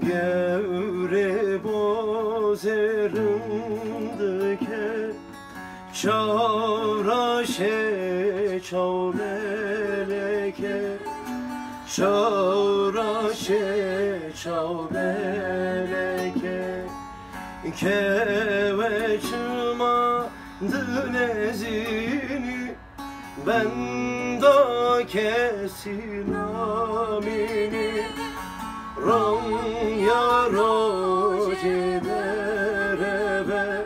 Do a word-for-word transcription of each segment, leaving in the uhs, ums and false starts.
Gevre bozerindike çavraşe çavmeleke çavraşe çavmeleke keveçma dünezini ben da kesin amini ram yaro cederebe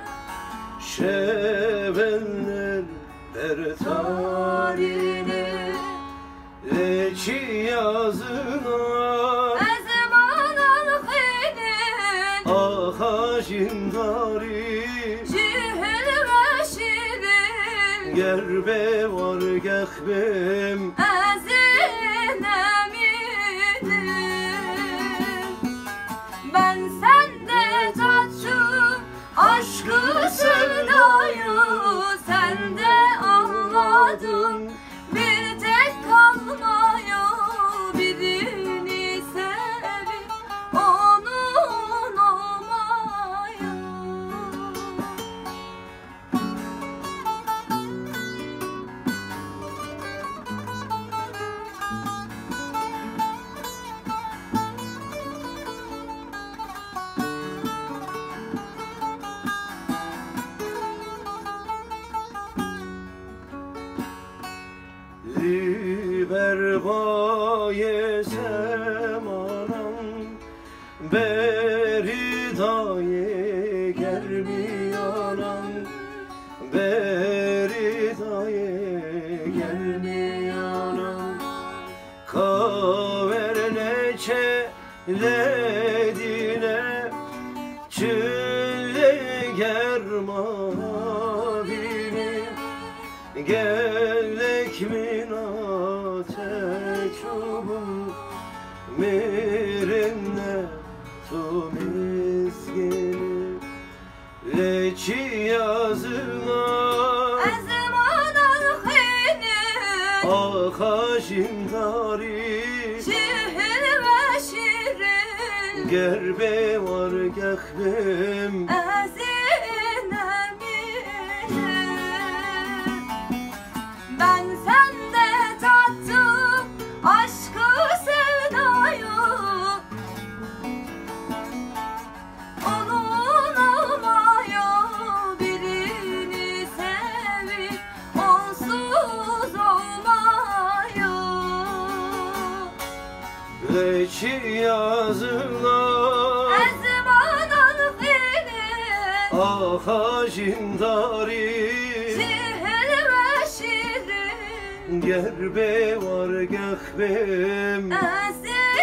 şevenler der tarine leçi yazına ezman al-khinin aha jindari cihil ve şirin gerbe var gehbem ben sende tatlı aşkı sevdayı sende anladım bir tek kalmaya birini sevip onun olmaya. Berbaye semanam beri daye gelmiyanam beri daye gelmiyanam kaver neçeledine çülle germavini gelek minate çubum mirinne tu mizgini leçi yazına ezman al-khinin aha jindari cihil ve şirin gerbe var gehbem ben sende tattım aşkı sevdayı onun olmaya birini sevip onsuz olmaya. leçi yazına ezman al-khinin aha jindari cihil ve şirin gerbe var gehbem ezin